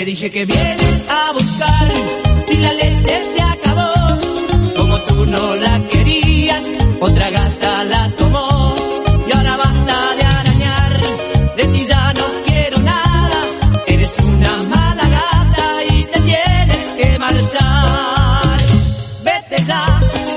Le dije que vienes a buscar, si la leche se acabó, como tú no la querías, otra gata la tomó. Y ahora basta de arañar, de ti ya no quiero nada, eres una mala gata y te tienes que marchar. Vete ya,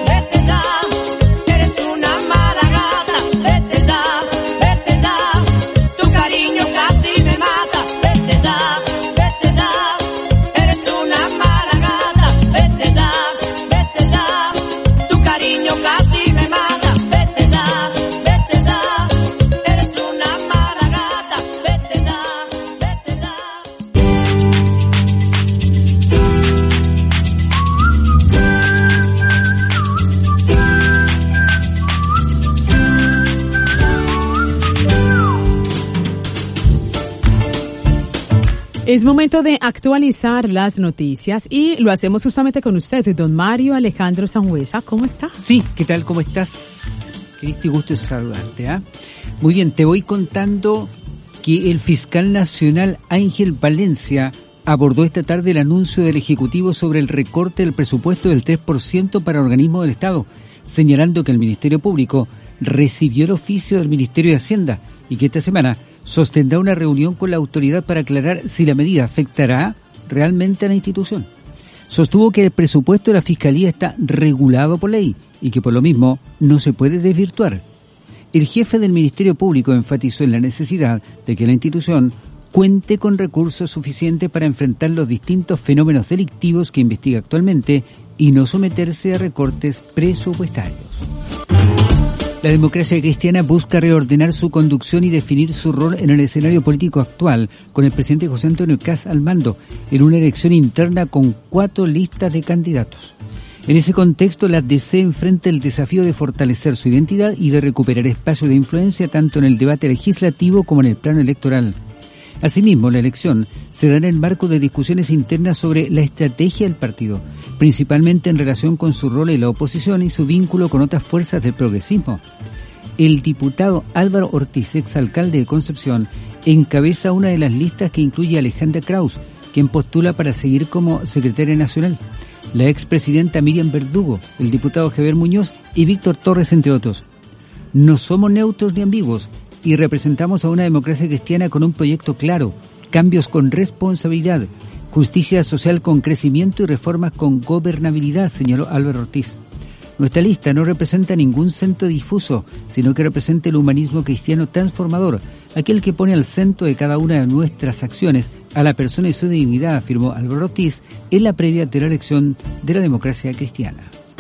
eres una mala gata, vete ya, tu cariño casi me mata, vete ya, eres una mala gata, vete ya, tu cariño casi me mata, vete ya, eres una mala gata, vete ya. Es momento de actualizar las noticias y lo hacemos justamente con usted, don Mario Alejandro Sangüesa. ¿Cómo está? Sí, ¿qué tal? ¿Cómo estás? Qué gusto saludarte, ¿ah? Muy bien, te voy contando que el fiscal nacional Ángel Valencia abordó esta tarde el anuncio del Ejecutivo sobre el recorte del presupuesto del 3% para organismos del Estado, señalando que el Ministerio Público recibió el oficio del Ministerio de Hacienda y que esta semana sostendrá una reunión con la autoridad para aclarar si la medida afectará realmente a la institución. Sostuvo que el presupuesto de la Fiscalía está regulado por ley y que por lo mismo no se puede desvirtuar. El jefe del Ministerio Público enfatizó en la necesidad de que la institución cuente con recursos suficientes para enfrentar los distintos fenómenos delictivos que investiga actualmente y no someterse a recortes presupuestarios. La democracia cristiana busca reordenar su conducción y definir su rol en el escenario político actual, con el presidente José Antonio Kast al mando, en una elección interna con 4 listas de candidatos. En ese contexto, la DC enfrenta el desafío de fortalecer su identidad y de recuperar espacio de influencia tanto en el debate legislativo como en el plano electoral. Asimismo, la elección se da en el marco de discusiones internas sobre la estrategia del partido, principalmente en relación con su rol en la oposición y su vínculo con otras fuerzas del progresismo. El diputado Álvaro Ortiz, exalcalde de Concepción, encabeza una de las listas que incluye a Alejandra Kraus, quien postula para seguir como secretaria nacional, la expresidenta Miriam Verdugo, el diputado Javier Muñoz y Víctor Torres, entre otros. No somos neutros ni ambiguos, y representamos a una democracia cristiana con un proyecto claro, cambios con responsabilidad, justicia social con crecimiento y reformas con gobernabilidad, señaló Álvaro Ortiz. Nuestra lista no representa ningún centro difuso, sino que representa el humanismo cristiano transformador, aquel que pone al centro de cada una de nuestras acciones a la persona y su dignidad, afirmó Álvaro Ortiz en la previa de la elección de la democracia cristiana.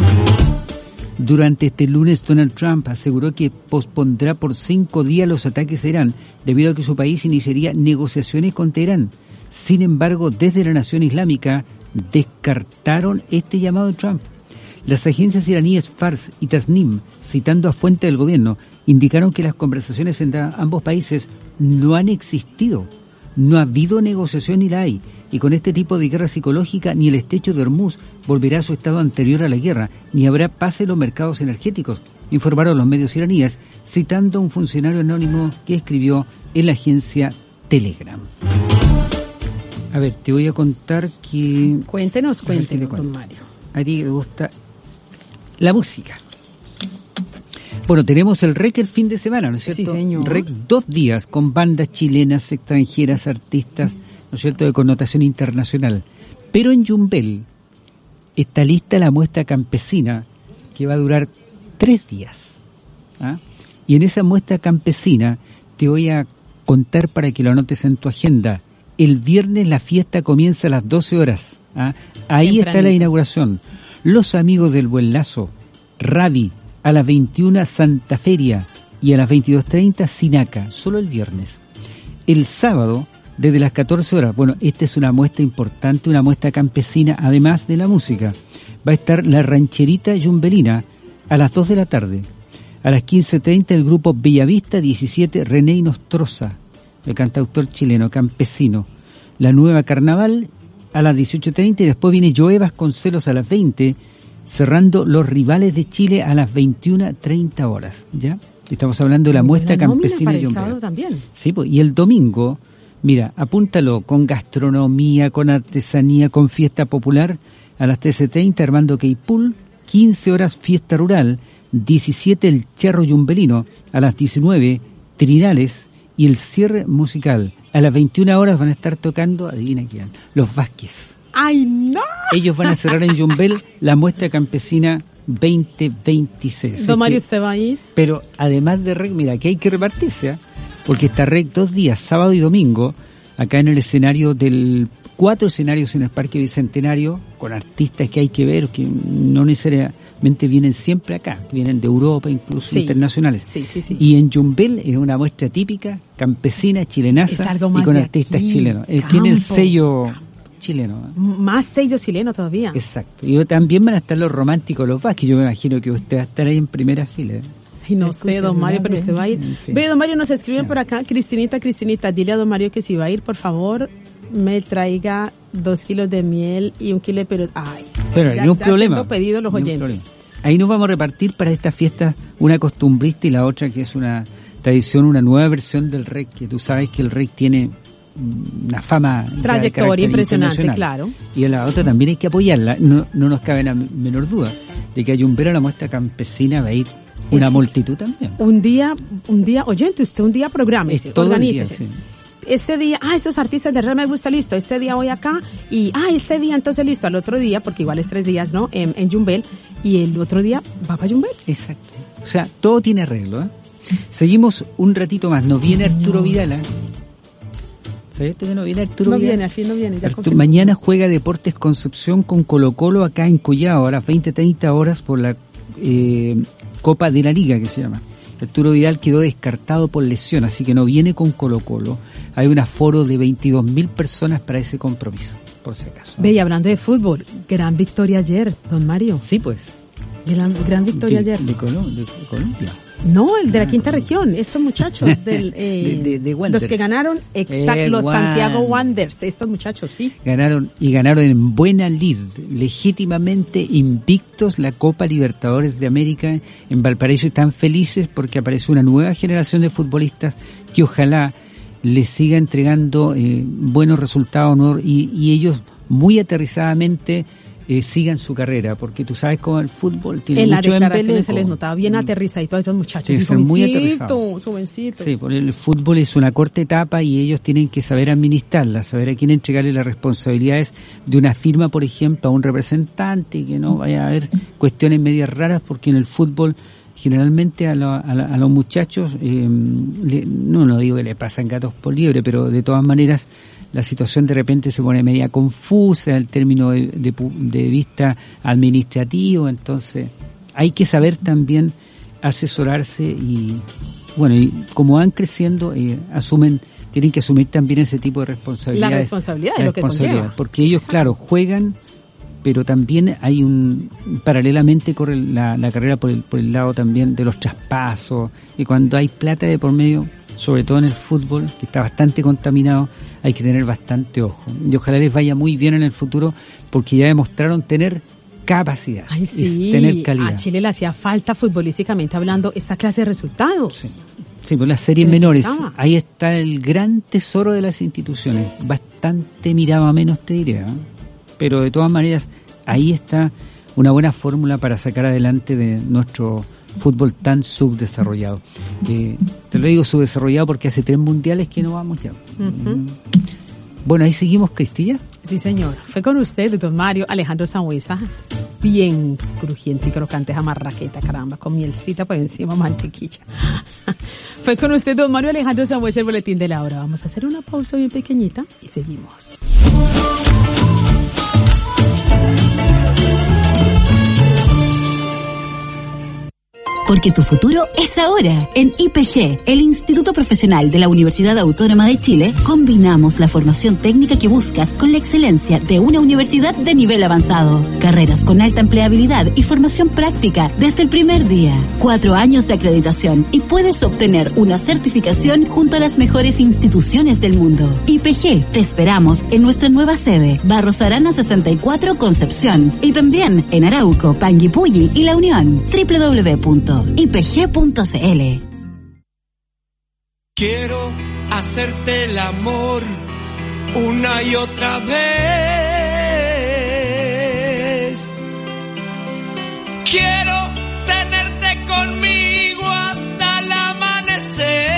Durante este lunes, Donald Trump aseguró que pospondrá por 5 días los ataques a Irán, debido a que su país iniciaría negociaciones con Teherán. Sin embargo, desde la Nación Islámica descartaron este llamado de Trump. Las agencias iraníes Fars y Tasnim, citando a fuentes del gobierno, indicaron que las conversaciones entre ambos países no han existido. No ha habido negociación ni la hay, y con este tipo de guerra psicológica ni el estrecho de Hormuz volverá a su estado anterior a la guerra, ni habrá paz en los mercados energéticos, informaron los medios iraníes, citando a un funcionario anónimo que escribió en la agencia Telegram. A ver, te voy a contar que... Cuéntenos, don Mario. A ti te gusta la música. Bueno, tenemos el REC el fin de semana, ¿no es cierto? Sí, señor. REC 2 días con bandas chilenas, extranjeras, artistas, ¿no es cierto?, de connotación internacional. Pero en Yumbel está lista la muestra campesina que va a durar 3 días. ¿Ah? Y en esa muestra campesina te voy a contar para que lo anotes en tu agenda. El viernes la fiesta comienza a las 12 horas. ¿Ah? Ahí está la inauguración. Los amigos del Buen Lazo, Ravi, a las 21 Santa Feria y a las 22:30 Sinaca, solo el viernes. El sábado, desde las 14 horas, bueno, esta es una muestra importante, una muestra campesina, además de la música. Va a estar la rancherita yumbelina a las 2 de la tarde. A las 15:30 el grupo Bellavista 17 René Nostroza, el cantautor chileno, campesino. La Nueva Carnaval a las 18:30 y después viene Joe Vasconcelos a las 20, cerrando Los Rivales de Chile a las 21:30 horas, ¿ya? Estamos hablando de la muestra campesina de Yumbel. También. Sí, pues, y el domingo Mira, apúntalo, con gastronomía, con artesanía, con fiesta popular, a las 13:30 Armando Queipul, 15 horas fiesta rural, 17 el Cerro Yumbelino, a las 19 Trinales y el cierre musical. A las 21 horas van a estar tocando, adivina quién, los Vázquez. ¡Ay, no! Ellos van a cerrar en Yumbel la muestra campesina 2026. Don Mario, ¿usted va a ir? Pero además de REC, mira, que hay que repartirse, ¿eh? Porque está REC 2 días, sábado y domingo, acá en el escenario 4 escenarios en el Parque Bicentenario, con artistas que hay que ver, que no necesariamente vienen siempre acá, vienen de Europa, incluso internacionales. Sí. Y en Yumbel es una muestra típica, campesina, chilenaza, y con artistas chilenos. Tiene el sello chileno. Más sello chileno todavía. Exacto. Y también van a estar los románticos, los Vázquez. Yo me imagino que usted va a estar ahí en primera fila. Ay, no sé, don Mario, pero usted va a ir. Sí. Ve, don Mario, nos escriben por acá, Cristinita, dile a don Mario que si va a ir, por favor, me traiga 2 kilos de miel y 1 kilo de pero. Ay, pero no hay ningún problema. Pedido los oyentes. Ahí nos vamos a repartir para esta fiesta una costumbrista y la otra que es una tradición, una nueva versión del REC, que tú sabes que el REC tiene una fama, trayectoria impresionante, claro. Y a la otra también hay que apoyarla. No nos cabe la menor duda de que a Yumbel, a la muestra campesina, va a ir una multitud también. Un día, oyente, usted un día prográmese, organícese. Sí. Este día, estos artistas de REC me gusta, listo, este día voy acá, y este día entonces listo, al otro día, porque igual es 3 días, ¿no? En Yumbel, y el otro día va para Yumbel. Exacto. O sea, todo tiene arreglo, ¿eh? Seguimos un ratito más, viene Arturo Vidal, ¿eh? ¿Sabes que no viene Arturo Vidal? Viene, al fin no viene. Mañana juega Deportes Concepción con Colo-Colo acá en Collao, a las 20:30 horas por la Copa de la Liga, que se llama. Arturo Vidal quedó descartado por lesión, así que no viene con Colo-Colo. Hay un aforo de 22.000 personas para ese compromiso, por si acaso. Ve, y hablando de fútbol, gran victoria ayer, don Mario. Sí, pues. Gran victoria ayer. De Colombia. No, el de la quinta región, estos muchachos de los que ganaron, los Santiago Wanderers, estos muchachos, sí. Ganaron en buena lid, legítimamente invictos la Copa Libertadores de América en Valparaíso, y están felices porque apareció una nueva generación de futbolistas que ojalá les siga entregando buenos resultados, y ellos muy aterrizadamente sigan su carrera, porque tú sabes cómo el fútbol tiene en mucho las declaraciones embeleco. se les notaba bien aterrizadito a esos muchachos, sí, muy aterrizados. Jovencitos. Sí, porque el fútbol es una corta etapa y ellos tienen que saber administrarla, saber a quién entregarle las responsabilidades de una firma, por ejemplo, a un representante, y que no vaya a haber cuestiones medias raras, porque en el fútbol generalmente a los muchachos, no digo que le pasan gatos por liebre, pero de todas maneras la situación de repente se pone media confusa en término de vista administrativo, entonces hay que saber también asesorarse y como van creciendo, tienen que asumir también ese tipo de responsabilidades. La responsabilidad es lo que conlleva. Porque ellos, exacto, claro, juegan, pero también hay paralelamente corre la carrera por el lado también de los traspasos, y cuando hay plata de por medio, sobre todo en el fútbol, que está bastante contaminado, hay que tener bastante ojo. Y ojalá les vaya muy bien en el futuro, porque ya demostraron tener capacidad, tener calidad. A Chile le hacía falta, futbolísticamente hablando, esta clase de resultados. Sí, pues las series menores, ahí está el gran tesoro de las instituciones, bastante mirado a menos, te diré, ¿eh? Pero de todas maneras, ahí está una buena fórmula para sacar adelante de nuestro fútbol tan subdesarrollado. Te lo digo subdesarrollado porque hace 3 mundiales que no vamos ya. Uh-huh. Bueno, ahí seguimos, Cristilla. Sí, señor. Fue con usted, don Mario Alejandro Sangüesa, bien crujiente y crocante esa marraqueta, caramba, con mielcita por encima, mantequilla. Fue con usted, don Mario Alejandro Sangüesa, el boletín de la hora. Vamos a hacer una pausa bien pequeñita y seguimos. Porque tu futuro es ahora. En IPG, el Instituto Profesional de la Universidad Autónoma de Chile, combinamos la formación técnica que buscas con la excelencia de una universidad de nivel avanzado. Carreras con alta empleabilidad y formación práctica desde el primer día. 4 años de acreditación y puedes obtener una certificación junto a las mejores instituciones del mundo. IPG, te esperamos en nuestra nueva sede, Barros Arana 64, Concepción, y también en Arauco, Panguipulli y La Unión. www.ipg.cl. Quiero hacerte el amor una y otra vez. Quiero tenerte conmigo hasta el amanecer.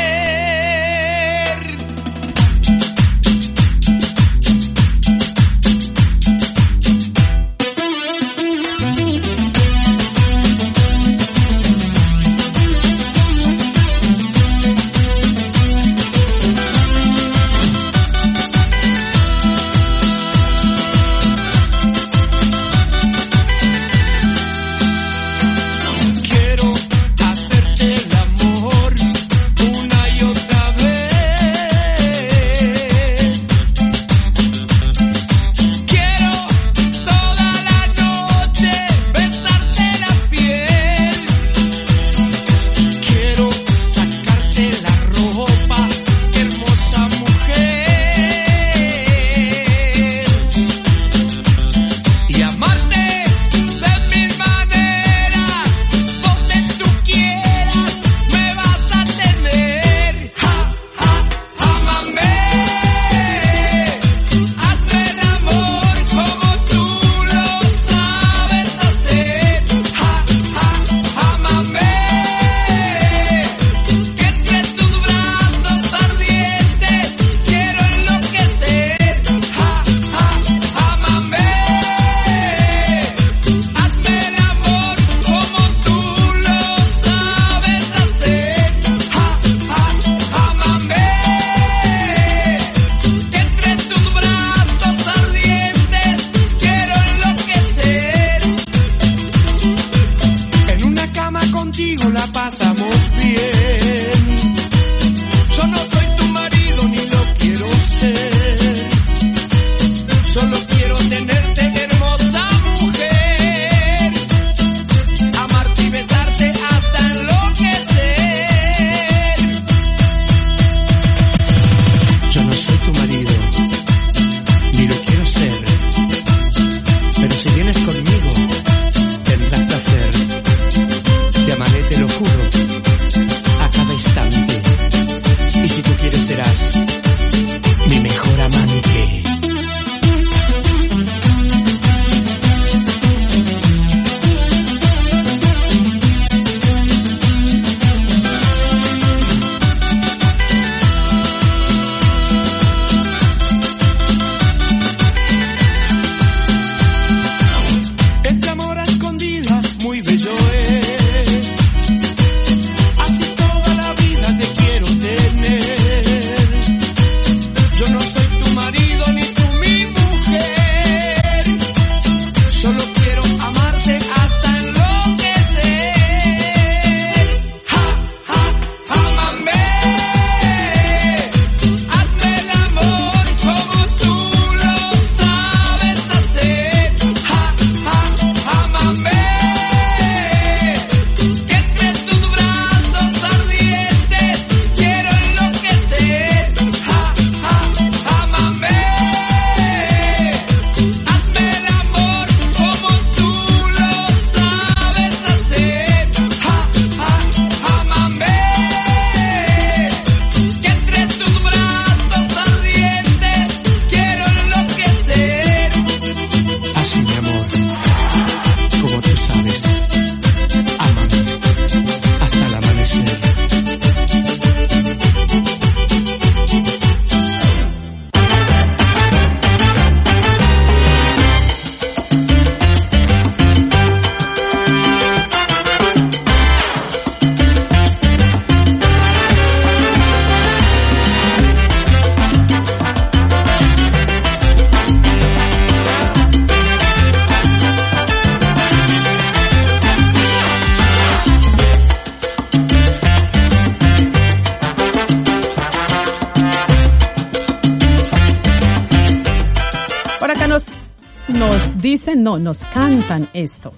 dicen, no, nos cantan esto.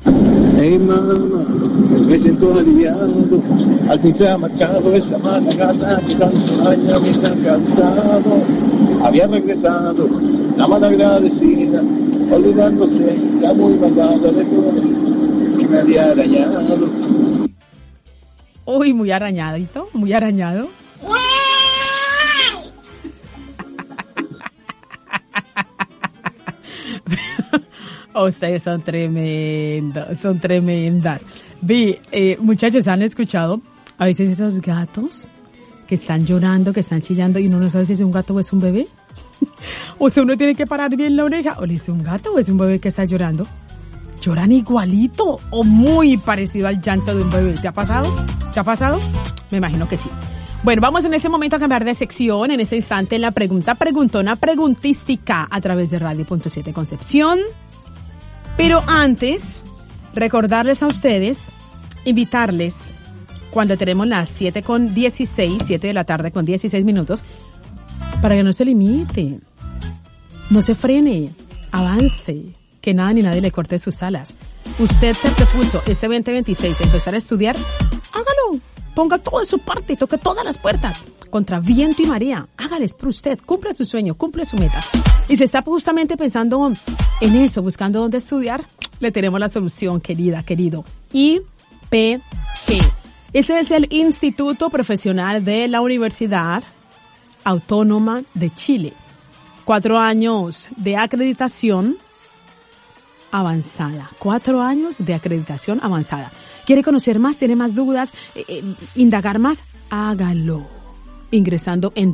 Hey mamá, me siento aliviado, al fin se ha marchado esa mala gata que tantos años me está cansado. Había regresado la mala agradecida, olvidándose la muy malvada de todo, si me había arañado. Uy, muy arañadito, muy arañado. Ustedes son tremendos, son tremendas. Muchachos, ¿han escuchado a veces esos gatos que están llorando, que están chillando y uno no sabe si es un gato o es un bebé? O sea, uno tiene que parar bien la oreja. ¿O es un gato o es un bebé que está llorando? Lloran igualito o muy parecido al llanto de un bebé. ¿Te ha pasado? ¿Te ha pasado? Me imagino que sí. Bueno, vamos en este momento a cambiar de sección. En este instante, en la pregunta preguntona preguntística a través de Radio.7 Concepción. Pero antes, recordarles a ustedes, invitarles, cuando tenemos las 7:16, 7 de la tarde con 16 minutos, para que no se limite, no se avance, que nada ni nadie le corte sus alas. Usted se propuso este 2026 empezar a estudiar, hágalo, ponga todo de su parte, toque todas las puertas, contra viento y marea, hágales por usted, cumpla su sueño, cumple su meta. Y si está justamente pensando en eso, buscando dónde estudiar, le tenemos la solución, querida, querido. IPG. Este es el Instituto Profesional de la Universidad Autónoma de Chile. 4 años de acreditación avanzada. 4 años de acreditación avanzada. ¿Quiere conocer más? ¿Tiene más dudas? ¿Indagar más? Hágalo. Ingresando en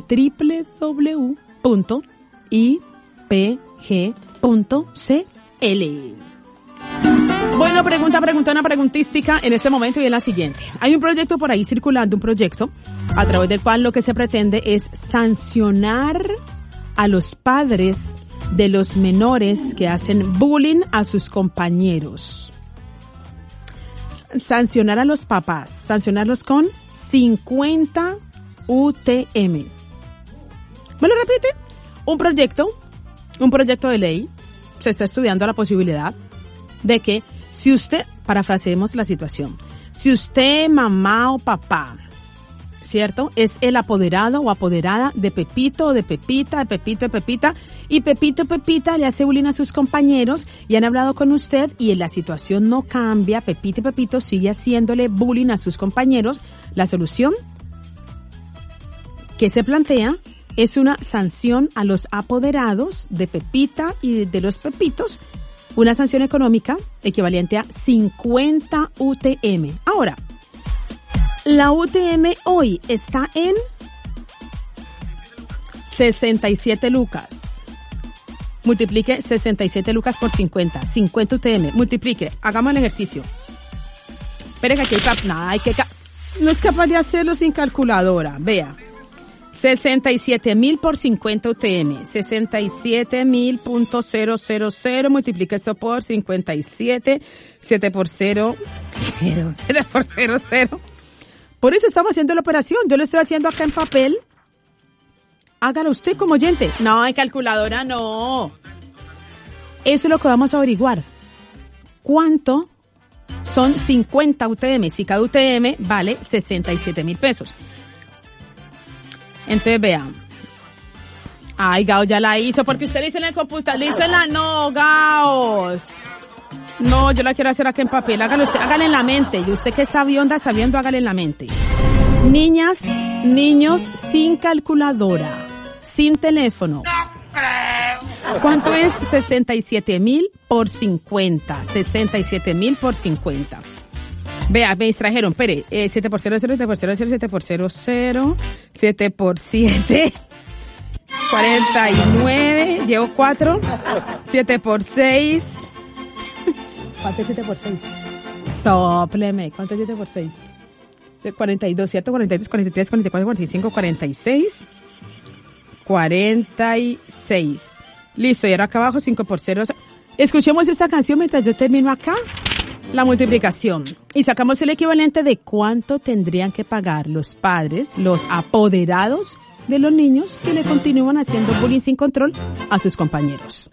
www.ipg.cl. Bueno, preguntona preguntística en este momento y en la siguiente. Hay un proyecto por ahí circulando, un proyecto a través del cual lo que se pretende es sancionar a los padres de los menores que hacen bullying a sus compañeros. Sancionar a los papás, sancionarlos con 50 UTM. ¿Me lo repite? Un proyecto de ley, se está estudiando la posibilidad de que si usted, parafraseemos la situación, si usted, mamá o papá, ¿cierto?, es el apoderado o apoderada de Pepito o de Pepita, de Pepito y Pepita, y Pepito y Pepita le hace bullying a sus compañeros y han hablado con usted y la situación no cambia, Pepito y Pepito sigue haciéndole bullying a sus compañeros, la solución que se plantea es una sanción a los apoderados de Pepita y de los Pepitos, una sanción económica equivalente a 50 UTM. Ahora, la UTM hoy está en 67 lucas. Multiplique 67 lucas por 50. 50 UTM. Multiplique. Hagamos el ejercicio. Espere que aquí no es capaz de hacerlo sin calculadora. Vea. 67,000 por 50 UTM. 67,000.000. Multiplique eso por 57. 7 por 0. 0. 7 por 0, 0. Por eso estamos haciendo la operación. Yo lo estoy haciendo acá en papel. Hágalo usted como oyente. No, en calculadora no. Eso es lo que vamos a averiguar. ¿Cuánto son 50 UTM? Si cada UTM vale 67,000 pesos. Entonces vean. Ay, Gao ya la hizo porque usted le hizo en el computador. Le hizo en la... No, Gaos. No, yo la quiero hacer acá en papel. Hágalo usted, hágale en la mente. Y usted que es sabionda, sabiendo, hágale en la mente. Niñas, niños, sin calculadora, sin teléfono. No creo. ¿Cuánto es 67,000 por 50? 67,000 por 50. Vea, me distrajeron, espere, 7 por 0, 0, 7 por 0, 0, 7 por 0, 0, 7 por 7, 49, llevo 4, 7 por 6, ¿cuánto es 7 por 6? Sopleme, ¿cuánto es 7 por 6? 42, ¿cierto? 42, 43, 44, 45, 46, 46. Listo, y ahora acá abajo 5 por 0. Escuchemos esta canción mientras yo termino acá la multiplicación y sacamos el equivalente de cuánto tendrían que pagar los padres, los apoderados de los niños que le continúan haciendo bullying sin control a sus compañeros.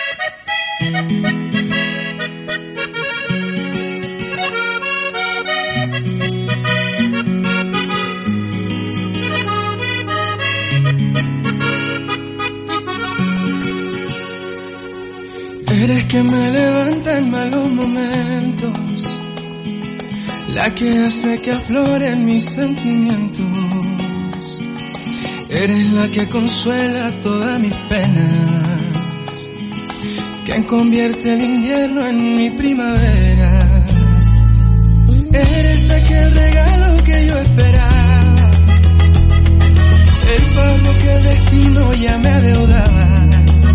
Eres que me levanta en malos momentos, la que hace que afloren mis sentimientos. Eres la que consuela todas mis penas, que quien convierte el invierno en mi primavera. Eres aquel regalo que yo esperaba, el pago que el destino ya me adeudaba.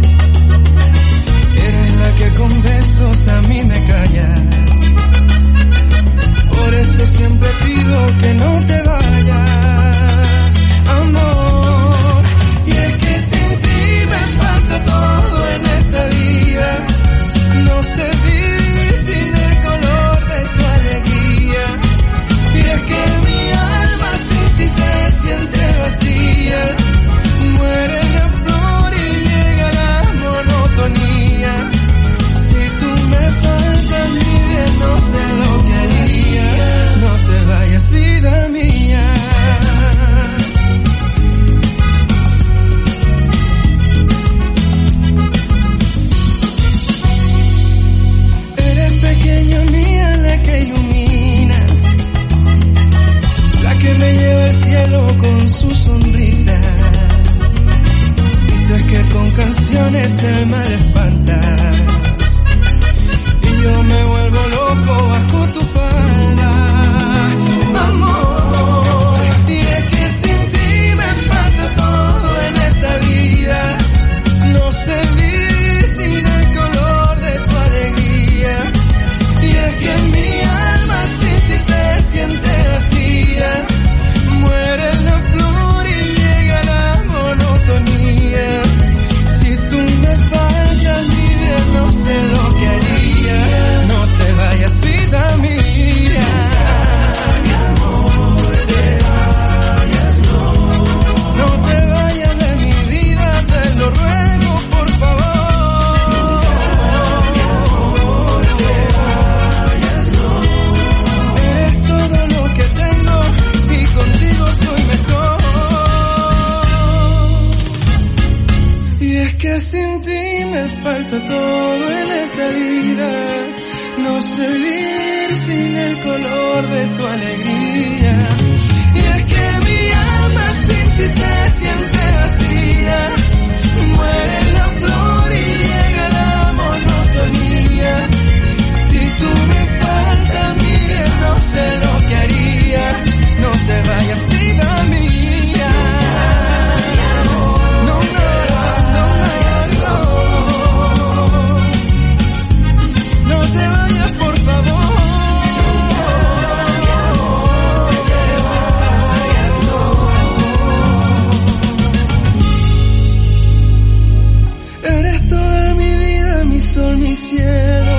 Eres la que con besos a mí me calla, por eso siempre pido que no te vayas, amor. Y es que sin ti me falta todo en esta vida, no sé vivir sin el color de tu alegría. Y es que mi alma sin ti se siente vacía, muere la flor y llega la monotonía. Si tú me faltas, mi bien, no sé lo que haría. No te vayas, vida mía. Eres pequeña mía, la que ilumina, la que me lleva al cielo con su sonrisa. Dices que con canciones el mal espantas, y yo me vuelvo loco bajo tu falda, amor. Y es que sin ti me falta todo en esta vida, no sé vivir sin el color de tu alegría. Y es que mi alma sin ti se siente vacía, muere la flor y llega la monotonía. Si tú me faltas, mi bien, no sé lo que haría. No te vayas, vida mía. No te vayas de mi vida, te lo ruego, por favor. Eres todo lo que tengo y contigo soy mejor. Y es que sin ti me falta todo en esta vida, no sé vivir sin el color de tu alegría. Y es que mi alma sin ti se siente vacía, muere la flor y llega la monotonía. Si tú me faltas, mi bien, no sé lo que haría. No te vayas, vida mía. No, no, no, no, no te vayas, por favor. Eres toda mi vida, mi sol, mi cielo.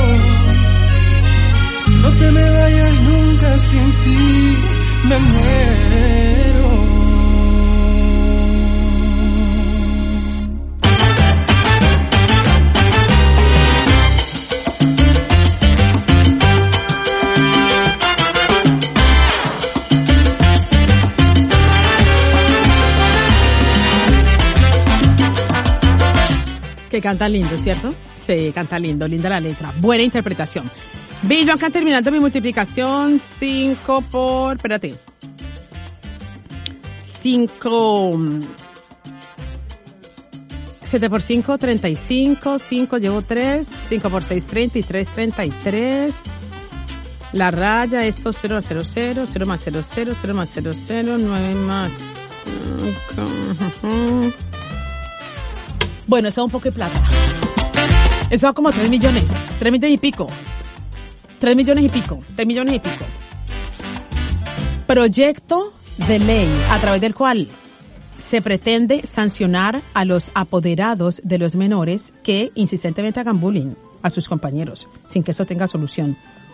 No te me vayas nunca, sin ti me muero. Que canta lindo, ¿cierto? Sí, canta lindo, linda la letra. Buena interpretación. Vi yo acá terminando mi multiplicación. 5 por... Espérate. 5... 7 por 5, 35. 5 llevo 3. 5 por 6, 30. Y 3, 33. La raya, esto 0 a 0, 0. 0 más 0, 0. 0 más 0, 0. 9 más... 5. Bueno, eso es un poco de plata. Eso da como 3 millones. 3 millones y pico. 3 millones y pico. 3 millones y pico. Proyecto de ley a través del cual se pretende sancionar a los apoderados de los menores que insistentemente hagan bullying a sus compañeros sin que eso tenga solución.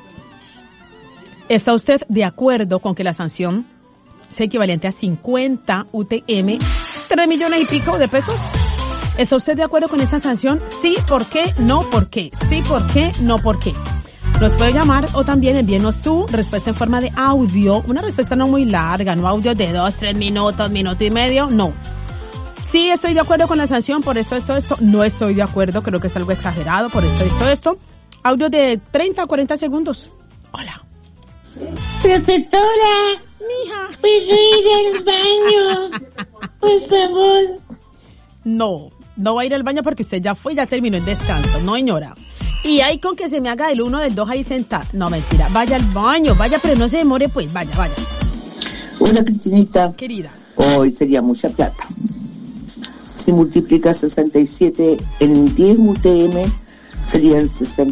¿Está usted de acuerdo con que la sanción sea equivalente a 50 UTM, 3 millones y pico de pesos? ¿Está usted de acuerdo con esta sanción? Sí, ¿por qué? No, ¿por qué? Sí, ¿por qué? No, ¿por qué? Nos puede llamar o también envíenos su respuesta en forma de audio, una respuesta no muy larga, no audio de 2, 3 minutos, minuto y medio, no. Sí, estoy de acuerdo con la sanción por esto, no estoy de acuerdo, creo que es algo exagerado por esto. Audio de 30 a 40 segundos. Hola. Profesora, Mija. ¿puedo ir al baño? Por favor. No, No va a ir al baño porque usted ya fue y ya terminó el descanso. No, señora. Y ahí con que se me haga el 1 del 2 ahí sentado. No, mentira. Vaya al baño, vaya, pero no se demore, pues. Vaya. Hola, Cristinita. Querida. Hoy sería mucha plata. Si multiplica 67 en 10 UTM, serían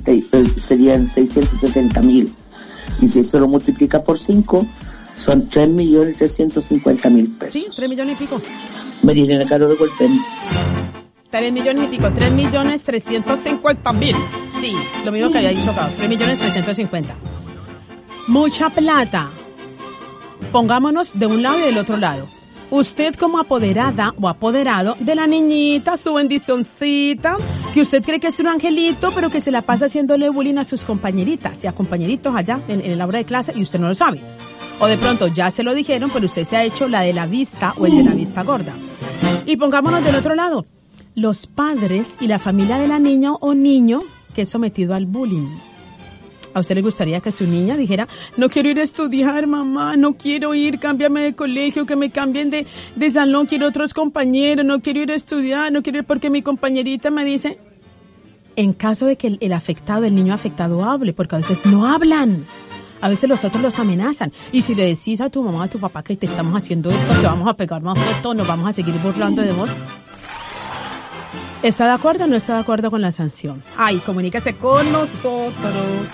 670.000. Y si eso lo multiplica por 5, son 3.350.000 pesos. Sí, 3 millones y pico. Marilena Caro de Golpen. 3 millones y pico, 3.350.000. Sí, lo mismo que había dicho Carlos, 3.350.000. Mucha plata. Pongámonos de un lado y del otro lado. Usted como apoderada o apoderado de la niñita, su bendicioncita, que usted cree que es un angelito, pero que se la pasa haciéndole bullying a sus compañeritas y a compañeritos allá en el aula de clase y usted no lo sabe. O de pronto ya se lo dijeron, pero usted se ha hecho la de la vista o el de la vista gorda. Y pongámonos del otro lado. Los padres y la familia de la niña o niño que es sometido al bullying. ¿A usted le gustaría que su niña dijera, no quiero ir a estudiar, mamá, no quiero ir, cámbiame de colegio, que me cambien de salón, quiero otros compañeros, no quiero ir a estudiar, no quiero ir porque mi compañerita me dice? En caso de que el afectado, el niño afectado hable, porque a veces no hablan. A veces los otros los amenazan. Y si le decís a tu mamá, a tu papá que te estamos haciendo esto, te vamos a pegar más fuerte, nos vamos a seguir burlando de vos. ¿Está de acuerdo o no está de acuerdo con la sanción? Ay, comuníquese con nosotros.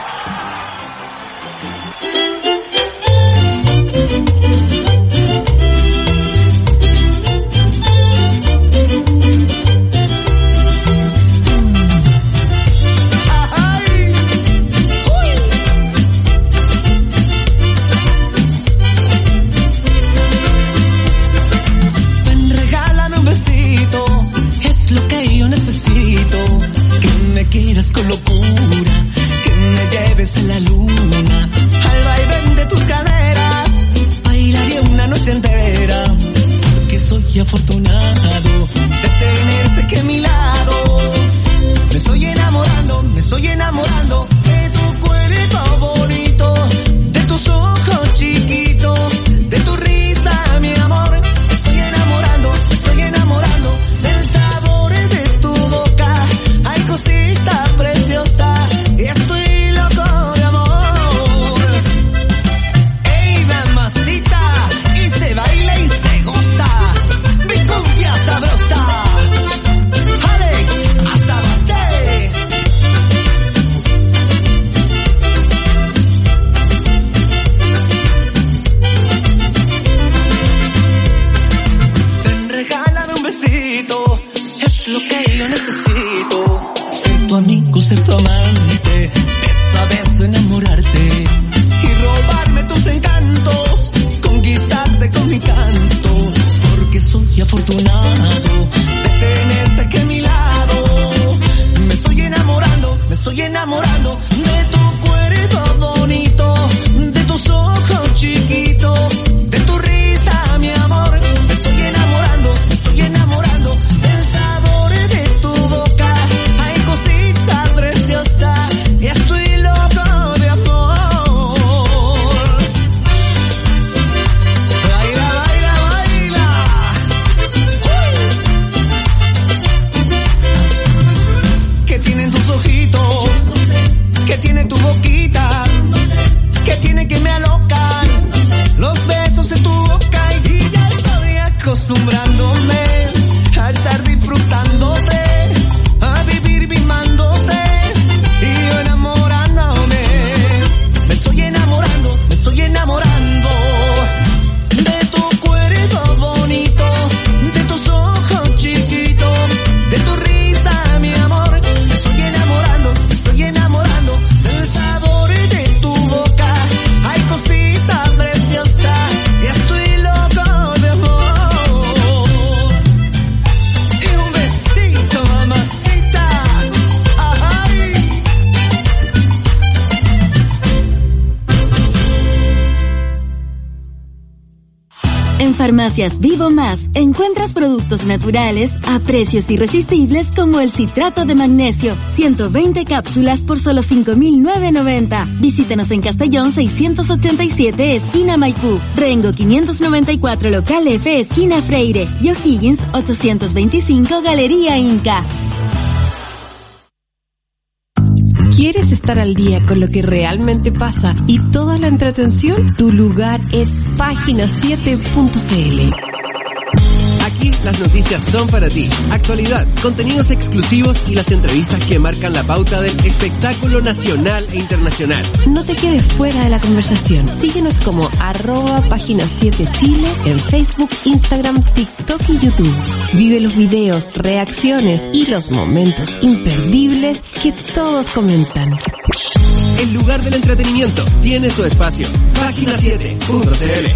Quieras con locura, que me lleves a la luna, al vaivén de tus caderas, bailaré una noche entera, porque soy afortunado de tenerte que a mi lado. Me estoy enamorando de tu cuerpo bonito, de tus ojos chiquitos, de tu risa, mi amor. Me estoy enamorando del sabor de tu boca. Ay, cosita preciosa, estoy loco de amor. Ey, mamacita, y se baila y se goza. Mi cumbia En Farmacias Vivo Más encuentras productos naturales a precios irresistibles como el citrato de magnesio, 120 cápsulas por solo 5.990. Visítanos en Castellón 687, esquina Maipú, Rengo 594, local F, esquina Freire, y O'Higgins 825, Galería Inca. ¿Quieres estar al día con lo que realmente pasa y toda la entretención? Tu lugar es Página7.cl. Aquí las noticias son para ti. Actualidad, contenidos exclusivos y las entrevistas que marcan la pauta del espectáculo nacional e internacional. No te quedes fuera de la conversación. Síguenos como @Página7Chile en Facebook, Instagram, TikTok y YouTube. Vive los videos, reacciones y los momentos imperdibles que todos comentan. El lugar del entretenimiento tiene su espacio. Página7.cl.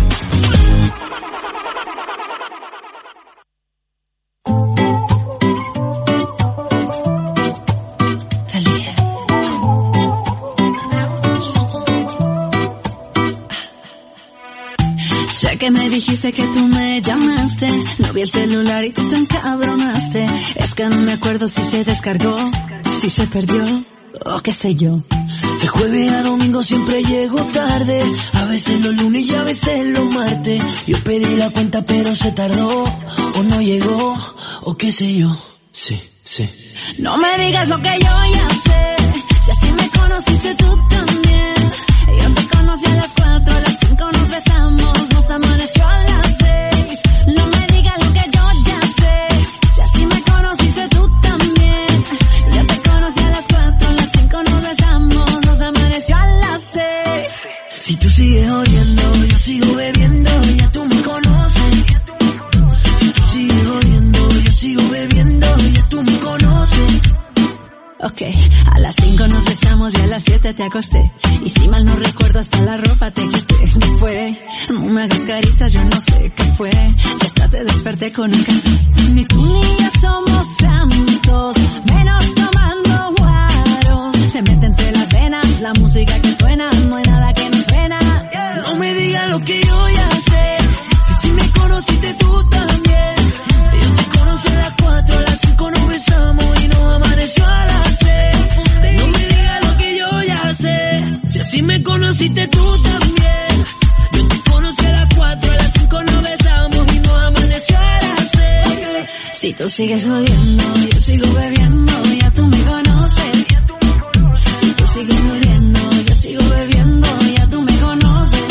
Sé que me dijiste que tú me llamaste, no vi el celular y tú te encabronaste. Es que no me acuerdo si se descargó, si se perdió o qué sé yo. De jueves a domingo siempre llego tarde, a veces los lunes y a veces los martes. Yo pedí la cuenta pero se tardó, o no llegó, o qué sé yo. Sí. No me digas lo que yo ya sé, si así me conociste tú también. Yo te conocí a las 4, a las 5 nos besamos, nos amaneció a las 6. No me digas lo que yo ya sé, si así me conociste tú también. Yo te conocí a las 4, a las 5 nos besamos, nos amaneció a las 6. Si tú sigues odiando, yo sigo bebiendo, ya tú me conoces. Si tú sigues odiando, yo sigo bebiendo, ya tú me conoces. Ok, a las 5 nos besamos y a las 7 te acosté. Y si mal no recuerdo hasta la ropa te quité. ¿Qué fue? No me hagas caritas, yo no sé qué fue. Si hasta te desperté con un café. Ni tú ni yo somos santos, menos tomando guaros. Se mete entre las venas la música que suena, no hay nada que nos frena. No me digas lo que yo ya sé, si me conociste tú también. Yo te conocí a las 4, a las 5 nos besamos y nos amaneció a las 6. No me digas lo que yo ya sé, si así me conociste tú también. Yo te conocí a las 4, a las 5 nos besamos y nos amaneció a las 6. Si tú sigues odiando, yo sigo bebiendo, ya tú me conoces. Si tú sigues odiando, yo sigo bebiendo, ya tú me conoces.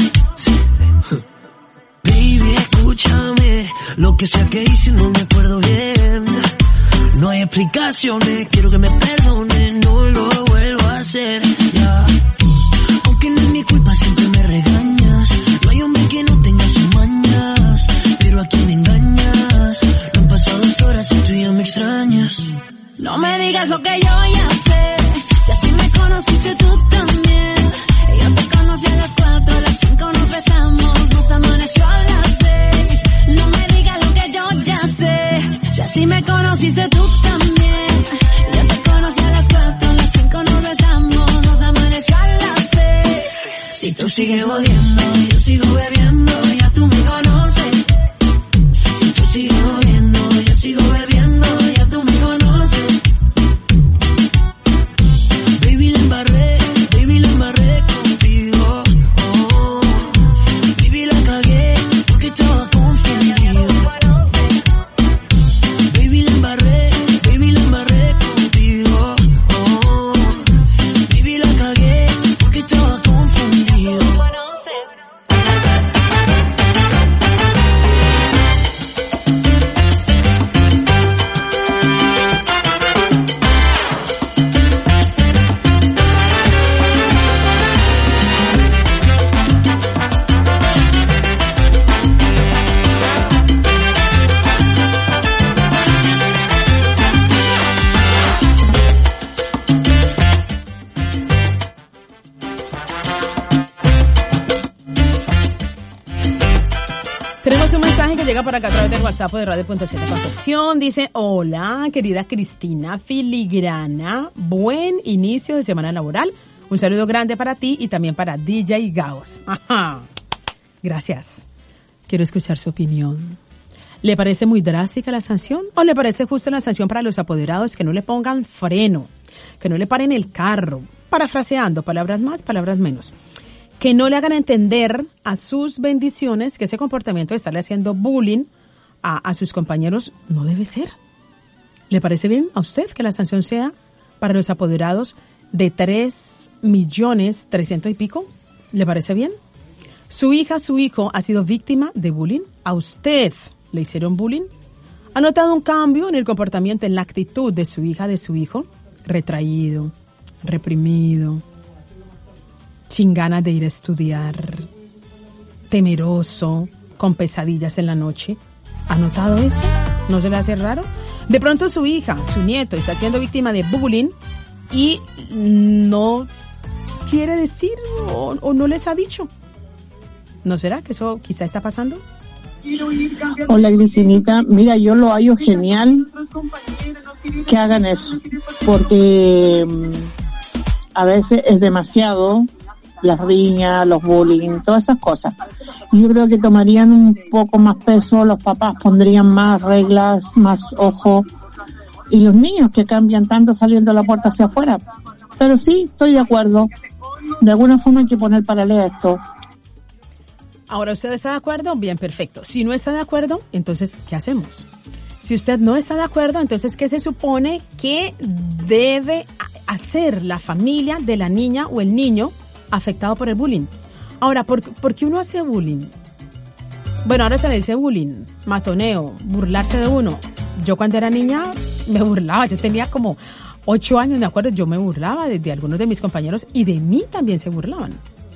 Baby, escúchame, lo que sea que hice no me acuerdo bien. No hay explicaciones, quiero que me perdones, no lo vuelvo a hacer, ya. Aunque no es mi culpa, siempre me regañas. No hay hombre que no tenga sus mañas, pero a quién engañas. No han pasado 2 horas y tú ya me extrañas. No me digas lo que yo ya sé, si así me conociste tú también. Yo te conocí a las 4, a las 5 nos besamos, nos amaneció a las 6. No me digas lo que yo ya sé, si así me conociste tú también. Yo te conocí a las 4, a las 5 nos besamos, nos amaneció a las 6. Si tú sigues odiando, yo sigo bebiendo, ya tú me conoces. Si tú sigues odiando, yo sigo bebiendo, ya tú me conoces. Baby, la embarré contigo. Oh, baby, la cagué porque estaba confundido. Baby, la embarré contigo. Oh, baby, la cagué porque estaba confundido. Tenemos un mensaje que llega por acá a través del WhatsApp de Radio.7 Concepción. Dice: hola, querida Cristina Filigrana. Buen inicio de semana laboral. Un saludo grande para ti y también para DJ Gaos. Ajá. Gracias. Quiero escuchar su opinión. ¿Le parece muy drástica la sanción o le parece justa la sanción para los apoderados que no le pongan freno, que no le paren el carro? Parafraseando, palabras más, palabras menos. Que no le hagan entender a sus bendiciones que ese comportamiento de estarle haciendo bullying a sus compañeros no debe ser. ¿Le parece bien a usted que la sanción sea para los apoderados de 3.300.000 y pico? ¿Le parece bien? ¿Su hija, su hijo ha sido víctima de bullying? ¿A usted le hicieron bullying? ¿Ha notado un cambio en el comportamiento, en la actitud de su hija, de su hijo? Retraído, reprimido, sin ganas de ir a estudiar, temeroso, con pesadillas en la noche. ¿Ha notado eso? ¿No se le hace raro? De pronto su hija, su nieto, está siendo víctima de bullying y no quiere decir o no les ha dicho. ¿No será que eso quizá está pasando? Hola, Cristinita. Mira, yo lo hallo genial que hagan eso, porque a veces es demasiado las riñas, los bullying, todas esas cosas. Yo creo que tomarían un poco más peso, los papás pondrían más reglas, más ojo, y los niños que cambian tanto saliendo de la puerta hacia afuera. Pero sí, estoy de acuerdo. De alguna forma hay que poner paralela a esto. Ahora, ¿usted está de acuerdo? Bien, perfecto. Si no está de acuerdo, entonces, ¿qué hacemos? Si usted no está de acuerdo, entonces, ¿qué se supone que debe hacer la familia de la niña o el niño afectado por el bullying? Ahora, ¿por qué uno hace bullying? Bueno, ahora se le dice bullying, matoneo, burlarse de uno. Yo cuando era niña me burlaba, yo tenía como 8 años, me acuerdo, yo me burlaba de algunos de mis compañeros y de mí también se burlaban.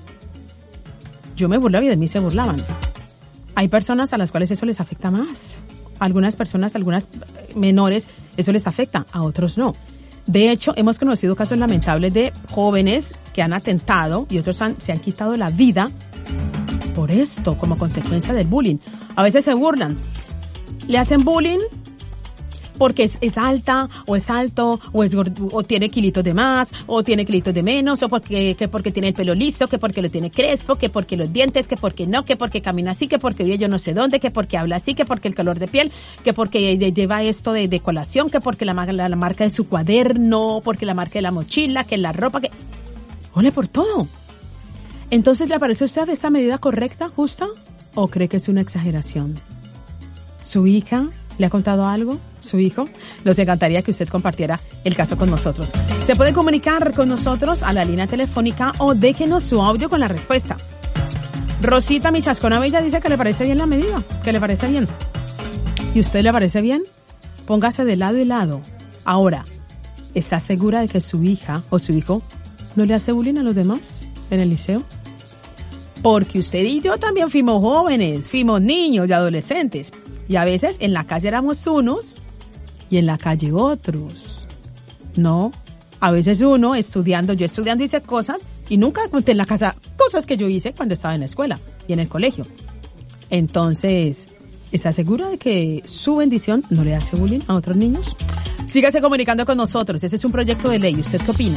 Yo me burlaba y de mí se burlaban. Hay personas a las cuales eso les afecta más. Algunas personas, algunas menores, eso les afecta, a otros no. De hecho, hemos conocido casos lamentables de jóvenes que han atentado y otros se han quitado la vida por esto, como consecuencia del bullying. A veces se burlan. Le hacen bullying porque es alta, o es alto, o tiene kilitos de más, o tiene kilitos de menos, o porque tiene el pelo liso, que porque lo tiene crespo, que porque los dientes, que porque no, que porque camina así, que porque vive yo no sé dónde, que porque habla así, que porque el color de piel, que porque lleva esto de colación, que porque la marca de su cuaderno, porque la marca de la mochila, que la ropa, que... ¡Ole por todo! Entonces, ¿le parece a usted esta medida correcta, justa, o cree que es una exageración? ¿Su hija le ha contado algo? ¿Su hijo? Nos encantaría que usted compartiera el caso con nosotros. Se puede comunicar con nosotros a la línea telefónica o déjenos su audio con la respuesta. Rosita, mi chascona bella, dice que le parece bien la medida, que le parece bien. ¿Y usted le parece bien? Póngase de lado y lado. Ahora, ¿está segura de que su hija o su hijo no le hace bullying a los demás en el liceo? Porque usted y yo también fuimos jóvenes, fuimos niños y adolescentes. Y a veces en la calle éramos unos y en la calle otros. No, a veces yo estudiando hice cosas y nunca conté en la casa cosas que yo hice cuando estaba en la escuela y en el colegio. Entonces, ¿está segura de que su bendición no le hace bullying a otros niños? Sígase comunicando con nosotros, ese es un proyecto de ley. ¿Usted qué opina?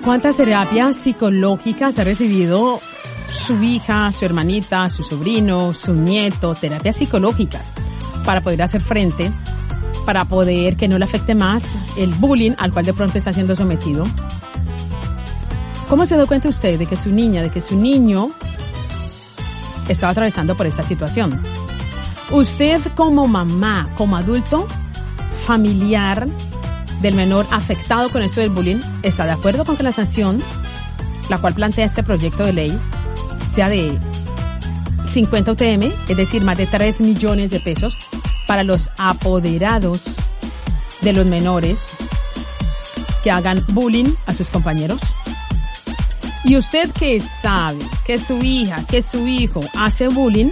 ¿Cuántas terapias psicológicas ha recibido su hija, su hermanita, su sobrino, su nieto? Terapias psicológicas para poder hacer frente, para poder que no le afecte más el bullying al cual de pronto está siendo sometido. ¿Cómo se da cuenta usted de que su niña, de que su niño estaba atravesando por esta situación? Usted como mamá, como adulto familiar del menor afectado con esto del bullying, ¿está de acuerdo con que la sanción, la cual plantea este proyecto de ley, sea de 50 UTM, es decir, más de 3 millones de pesos para los apoderados de los menores que hagan bullying a sus compañeros? Y usted que sabe que su hija, que su hijo hace bullying,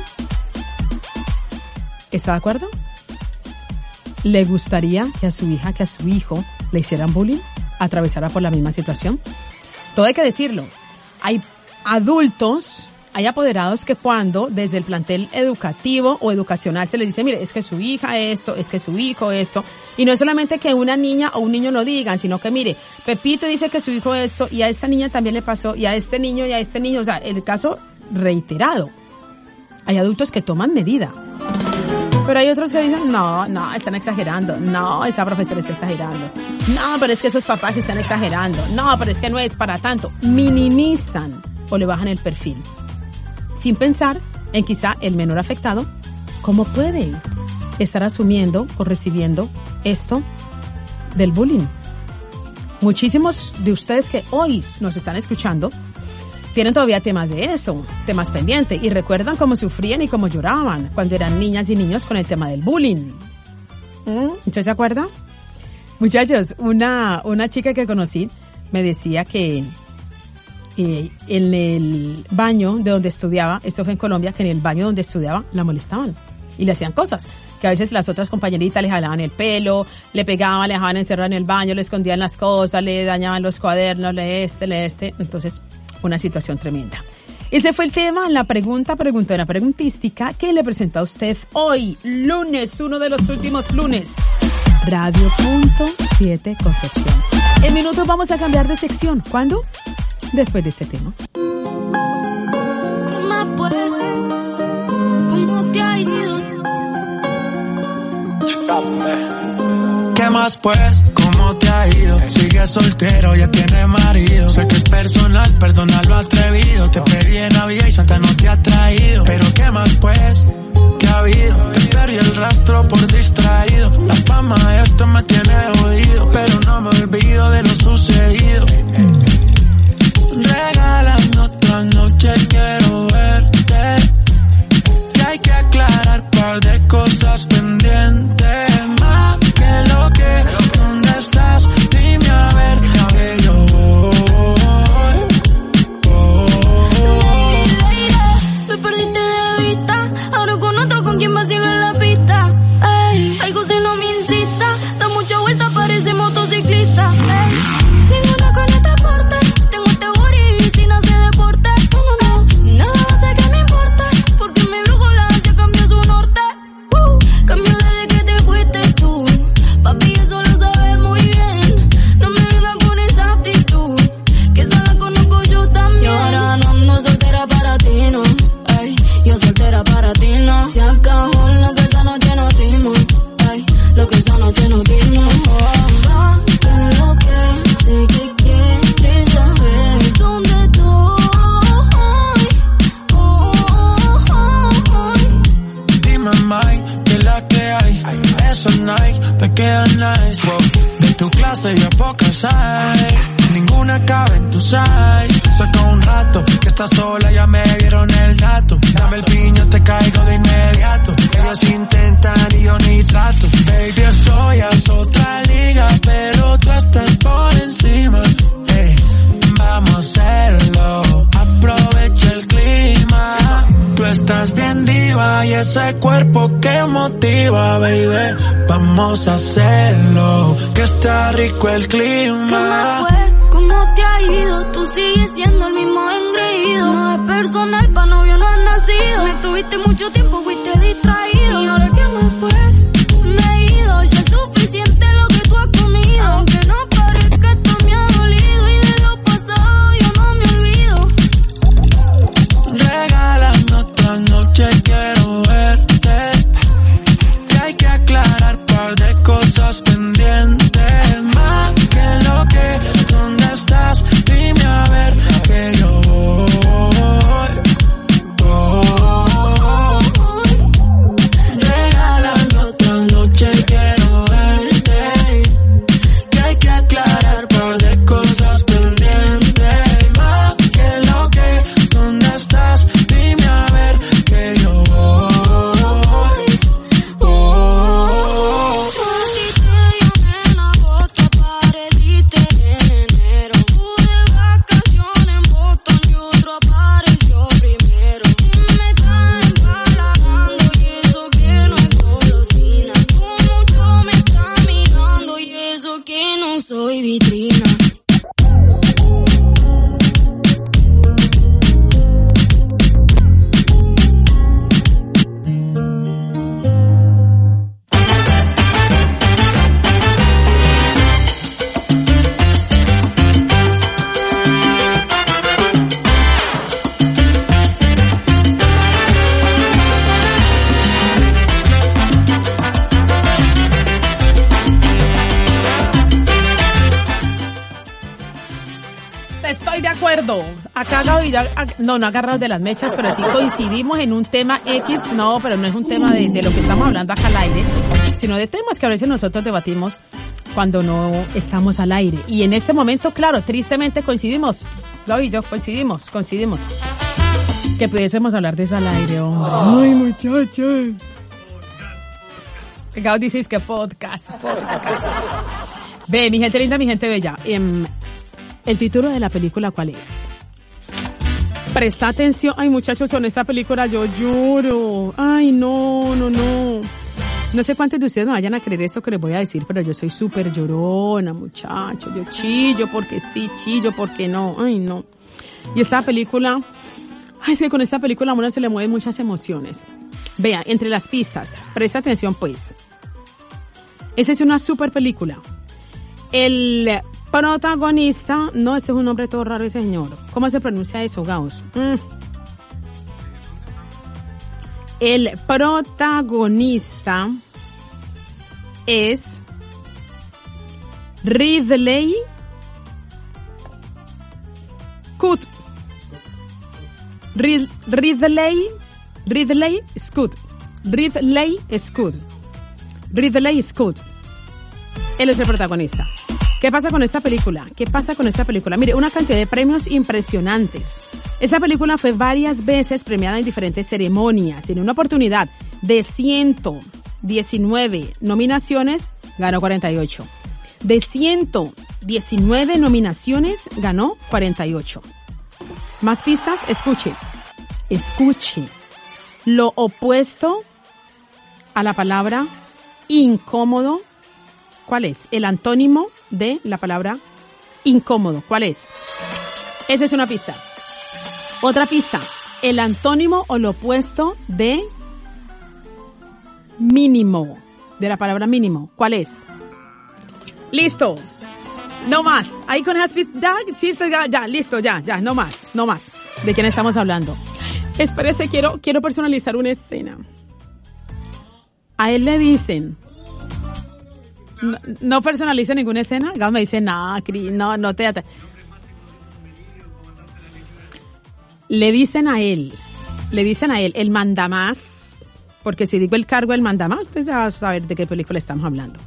¿está de acuerdo? ¿Le gustaría que a su hija, que a su hijo le hicieran bullying? ¿Atravesara por la misma situación? Todo hay que decirlo. Hay adultos, hay apoderados que cuando desde el plantel educativo o educacional se les dice, mire, es que su hija esto, es que su hijo esto, y no es solamente que una niña o un niño lo digan, sino que mire, Pepito dice que su hijo esto, y a esta niña también le pasó, y a este niño, o sea, el caso reiterado. Hay adultos que toman medida. Pero hay otros que dicen, no, están exagerando. No, esa profesora está exagerando. No, pero es que esos papás están exagerando. No, pero es que no es para tanto. Minimizan o le bajan el perfil. Sin pensar en quizá el menor afectado, ¿cómo puede estar asumiendo o recibiendo esto del bullying? Muchísimos de ustedes que hoy nos están escuchando tienen todavía temas de eso, temas pendientes, y recuerdan cómo sufrían y cómo lloraban cuando eran niñas y niños con el tema del bullying. ¿Usted se acuerda? Muchachos, una chica que conocí me decía que en el baño de donde estudiaba, esto fue en Colombia, que en el baño donde estudiaba la molestaban y le hacían cosas, que a veces las otras compañeritas le jalaban el pelo, le pegaban, le dejaban encerrar en el baño, le escondían las cosas, le dañaban los cuadernos, entonces una situación tremenda. Ese fue el tema, la preguntona preguntística que le presenta a usted hoy, lunes, uno de los últimos lunes. Radio Punto 7 Concepción. En minutos vamos a cambiar de sección. ¿Cuándo? Después de este tema. ¿Qué más pues? ¿Cómo te ha ido? ¿Qué más pues? ¿Cómo te ha ido? Sigues soltero, ya tienes marido. Sé que es personal, perdona lo atrevido. Te pedí en Navidad y Santa no te ha traído. Pero ¿qué más pues? ¿Qué ha habido? Te perdí el rastro por distraído. La fama de esto me tiene jodido, pero no me olvido de lo sucedido. Regálame otra noche, quiero verte. Y hay que aclarar par de cosas pendientes. Más que lo que, ¿dónde estás? Dime a ver que yo voy. Me perdiste de vista, ahora con otro con quien vacilo en la pista. Ey, algo si no me incita, da mucha vuelta, parece motociclista. Ey, ninguna con esta corte, tengo este booty sin hacer deporte. No, nada va a ser que me importe, porque mi brújula ya cambió su norte. Cambió desde que te fuiste tú, papi, eso lo sabes muy bien. No me vengas con esa actitud, que esa la conozco yo también. Y ahora no ando soltera para ti, no. Ay, yo soltera para ti, no. Se acabó lo que esa noche nos dimos. Ay, lo que esa noche nos dimos. Oh, que lo que sé que quieres saber dónde estoy. Dime, Mike, que la que hay. Esos Nike te quedan nice. Wow. De tu clase ya pocas hay. Ninguna cabe en tu size. Saca un rato que estás sola, ya me dieron el dato. Dame el piño, te caigo de inmediato. Ellos intentan y yo ni trato. Baby, estoy a otra liga, pero tú estás por encima. Hey, vamos a hacerlo, aprovecha el clima. Tú estás bien diva y ese cuerpo que motiva, baby. Vamos a hacerlo, que está rico el clima. ¿Qué más fue? ¿Cómo te ha ido? Tú sigues siendo el mismo engreído. No es personal, pa' novio no has nacido. Me tuviste mucho tiempo, fuiste distraído. ¿Y ahora qué más pues? Me he ido, ya es suficiente lo que tú has comido. Aunque no parezca, esto me ha dolido. Y de lo pasado cosas pendientes, más que lo que, ¿dónde estás? Dime a ver que yo voy. Regálame otra noche, quiero verte, que hay que aclarar par de cosas pendientes, más que lo que, ¿dónde estás? Dime a ver que yo voy. Soy vitrina. Estoy de acuerdo. Acá Gaby ya, no agarrados de las mechas, pero sí coincidimos en un tema X, no, pero no es un tema de lo que estamos hablando acá al aire, sino de temas que a veces nosotros debatimos cuando no estamos al aire. Y en este momento, claro, tristemente coincidimos. Gaby y yo coincidimos. Que pudiésemos hablar de eso al aire, hombre. Ay, muchachos. Gaby dice que podcast. Ve, mi gente linda, mi gente bella. El título de la película, ¿cuál es? Presta atención. Ay, muchachos, con esta película yo lloro. Ay, no. No sé cuántos de ustedes me vayan a creer eso que les voy a decir, pero yo soy súper llorona, muchachos. Yo chillo porque sí, chillo porque no. Ay, no. Y esta película, es que con esta película a uno se le mueven muchas emociones. Vea, entre las pistas, presta atención pues. Esa es una súper película. El protagonista, no, este es un nombre todo raro ese señor. ¿Cómo se pronuncia eso, Gauss? El protagonista es Ridley Scott. Ridley Scott. Él es el protagonista. ¿Qué pasa con esta película? Mire, una cantidad de premios impresionantes. Esta película fue varias veces premiada en diferentes ceremonias. En una oportunidad de 119 nominaciones, ganó 48. De 119 nominaciones, ganó 48. Más pistas, escuche. Lo opuesto a la palabra incómodo, ¿cuál es? El antónimo de la palabra incómodo, ¿cuál es? Esa es una pista. Otra pista, el antónimo o lo opuesto de mínimo, de la palabra mínimo, ¿cuál es? Listo. No más. Ahí con esas pistas, ya, listo, ya, no más. ¿De quién estamos hablando? Espérese, quiero personalizar una escena. A él le dicen, no personalice ninguna escena. Gas me dice, no, te... Le dicen a él, el mandamás, porque si digo el cargo del mandamás, usted ya va a saber de qué película estamos hablando.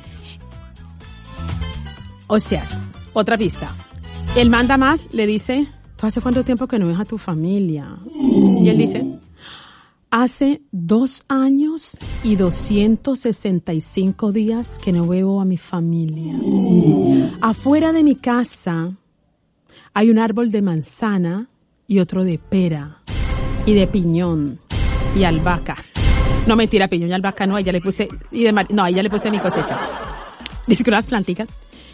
Hostias, otra pista. El mandamás le dice, ¿tú hace cuánto tiempo que no ves a tu familia? Y él dice, hace 2 años y 265 días que no veo a mi familia. Afuera de mi casa hay un árbol de manzana y otro de pera y de piñón y albahaca. No, mentira, piñón y albahaca no, ella le puse ella le puse mi cosecha. Dice que unas planticas.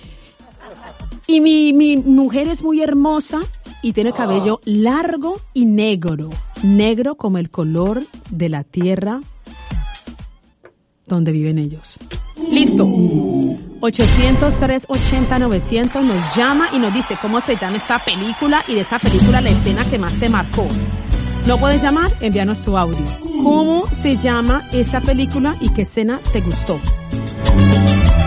Y mi mujer es muy hermosa y tiene cabello largo y negro como el color de la tierra donde viven ellos. Listo. 800-380-900 nos llama y nos dice cómo se llama esta película y de esa película la escena que más te marcó. No puedes llamar, envíanos tu audio. ¿Cómo se llama esa película y qué escena te gustó?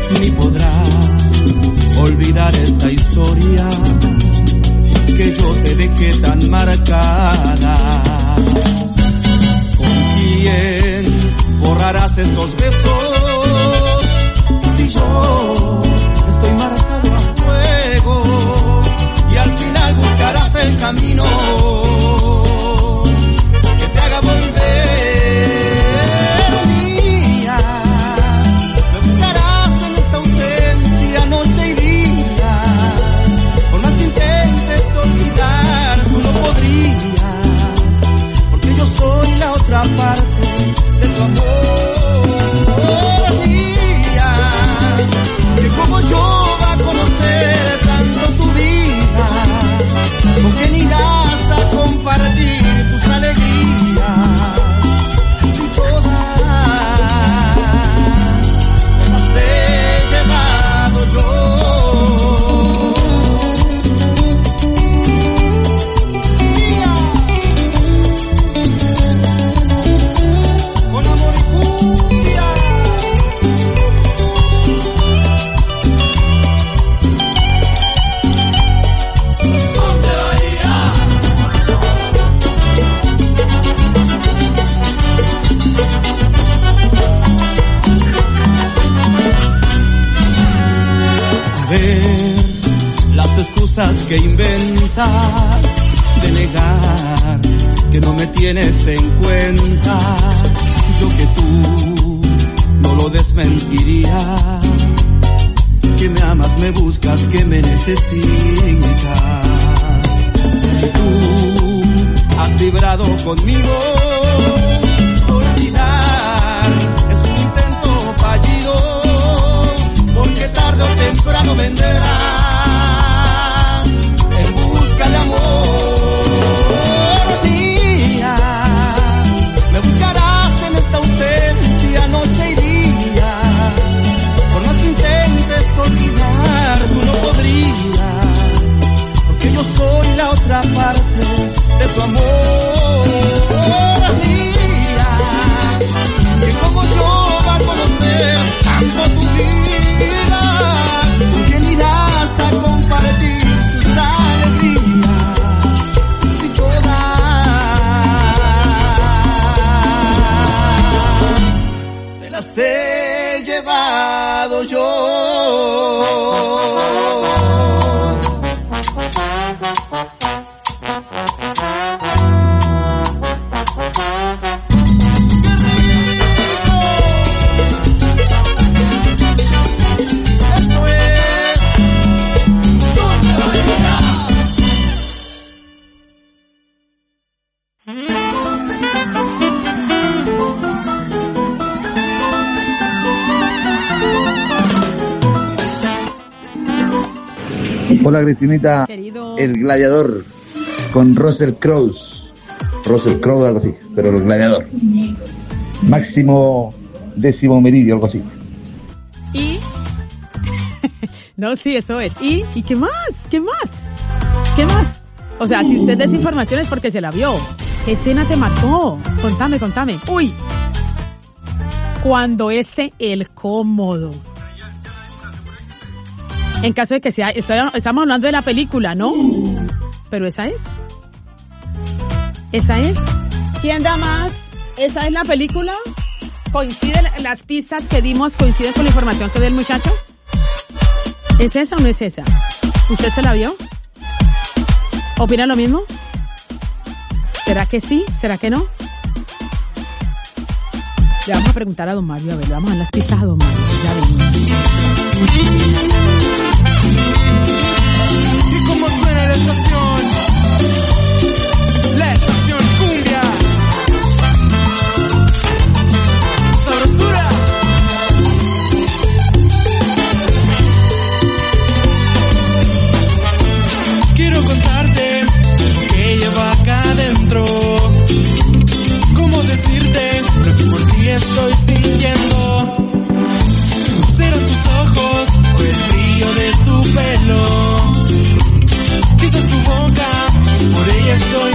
ni podrás olvidar esta historia que yo te dejé tan marcada. ¿Con quién borrarás estos besos? Si yo estoy marcado a fuego y al final buscarás el camino que te haga volver mía. Me buscarás en esta ausencia noche y día. Por más que intentes olvidar, tú no podrías, porque yo soy la otra parte de tu amor mía. Que como yo va a conocer tanto tu vida, con quién irás a compartir tus alegrías, si todas me las he llevado yo. Mía, con amor y cumbia. A ver las excusas que inventas de negar que no me tienes en cuenta. Yo que tú no lo desmentiría, que me amas, me buscas, que me necesitas. Y tú has vibrado conmigo. Olvidar es un intento fallido, porque tarde o temprano vendrás en busca de amor mía. Me buscarás en esta ausencia noche y día. Por más que intentes olvidar, tú no podrías, porque yo soy la otra parte de tu amor mía. Que como yo va a conocer tanto tu vida, con quién irás a compartir tus alegrías, si todas te las he llevado yo. Hola Cristinita, Querido. El Gladiador con Russell Crowe, algo así, pero El Gladiador. Máximo Décimo Meridio, algo así. Y no, sí, eso es. ¿Y qué más? ¿Qué más? ¿Qué más? O sea, si usted da esa información es porque se la vio. ¿Qué escena te marcó? Contame. Uy. Cuando el cómodo. En caso de que sea, estamos hablando de la película, ¿no? Pero esa es. ¿Quién da más? ¿Esa es la película? ¿Coinciden las pistas que dimos? ¿Coinciden con la información que dio el muchacho? ¿Es esa o no es esa? ¿Usted se la vio? ¿Opina lo mismo? ¿Será que sí? ¿Será que no? Le vamos a preguntar a don Mario, a ver, le vamos a dar las pistas a don Mario. Ya venimos. Y como suena la estación cumbia, sabrosura. Quiero contarte lo que llevo acá adentro, cómo decirte lo que por ti estoy sintiendo. Serán tus ojos o el brillo de tu pelo, quizás tu boca, por ella estoy